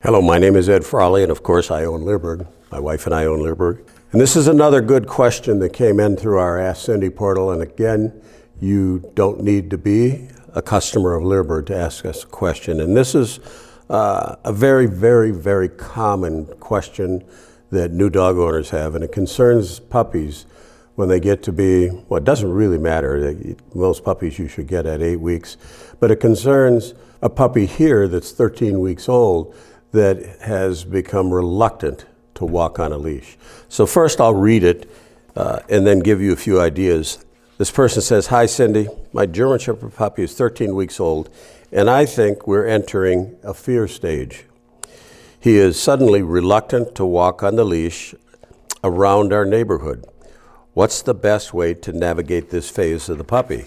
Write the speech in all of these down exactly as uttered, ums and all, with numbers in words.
Hello, my name is Ed Frawley, and of course I own Leerburg. My wife and I own Leerburg. And this is another good question that came in through our Ask Cindy portal. And again, you don't need to be a customer of Leerburg to ask us a question. And this is uh, a very, very, very common question that new dog owners have, and it concerns puppies when they get to be, well, it doesn't really matter. Most puppies you should get at eight weeks, but it concerns a puppy here that's thirteen weeks old that has become reluctant to walk on a leash. So first I'll read it uh, and then give you a few ideas. This person says, "Hi Cindy, my German Shepherd puppy is thirteen weeks old and I think we're entering a fear stage. He is suddenly reluctant to walk on the leash around our neighborhood. What's the best way to navigate this phase of the puppy?"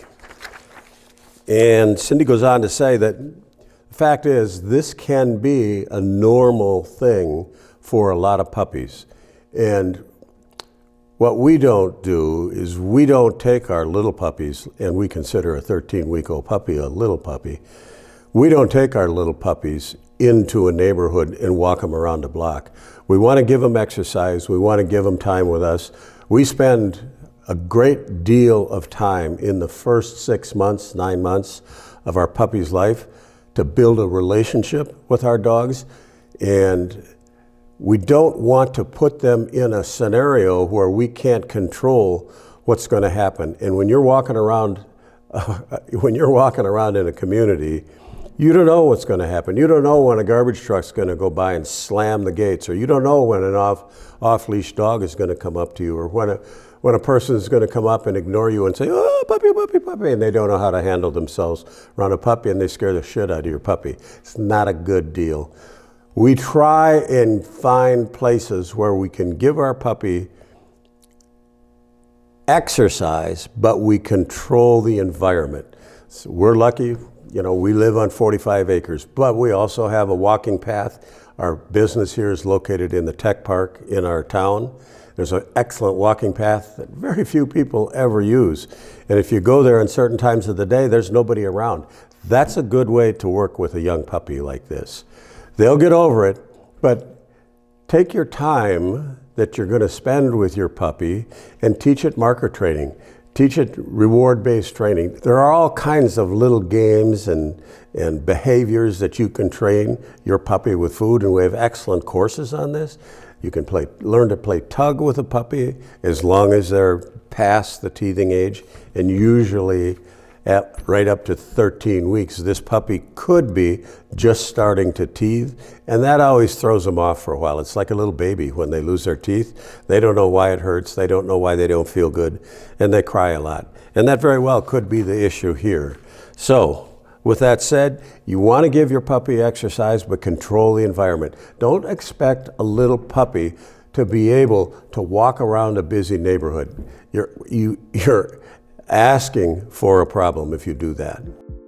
And Cindy goes on to say that the fact is, this can be a normal thing for a lot of puppies. And what we don't do is we don't take our little puppies, and we consider a thirteen-week-old puppy a little puppy. We don't take our little puppies into a neighborhood and walk them around the block. We want to give them exercise. We want to give them time with us. We spend a great deal of time in the first six months, nine months of our puppy's life to build a relationship with our dogs. And we don't want to put them in a scenario where we can't control what's going to happen. And when you're walking around, uh, when you're walking around in a community, you don't know what's going to happen. You don't know when a garbage truck's going to go by and slam the gates, or you don't know when an off, off-leash dog is going to come up to you, or when a, when a person is going to come up and ignore you and say, "Oh, puppy, puppy, puppy," and they don't know how to handle themselves around a puppy and they scare the shit out of your puppy. It's not a good deal. We try and find places where we can give our puppy exercise, but we control the environment. So we're lucky. You know, we live on forty-five acres, but we also have a walking path. Our business here is located in the tech park in our town. There's an excellent walking path that very few people ever use. And if you go there in certain times of the day, there's nobody around. That's a good way to work with a young puppy like this. They'll get over it, but take your time that you're going to spend with your puppy and teach it marker training. Teach it reward-based training. There are all kinds of little games and, and behaviors that you can train your puppy with food, and we have excellent courses on this. You can play, learn to play tug with a puppy as long as they're past the teething age, and usually at right up to thirteen weeks, this puppy could be just starting to teeth, and that always throws them off for a while. It's like a little baby when they lose their teeth. They don't know why it hurts. They don't know why they don't feel good, and they cry a lot. And that very well could be the issue here. So, with that said, you want to give your puppy exercise, but control the environment. Don't expect a little puppy to be able to walk around a busy neighborhood. You're, you, you're asking for a problem if you do that.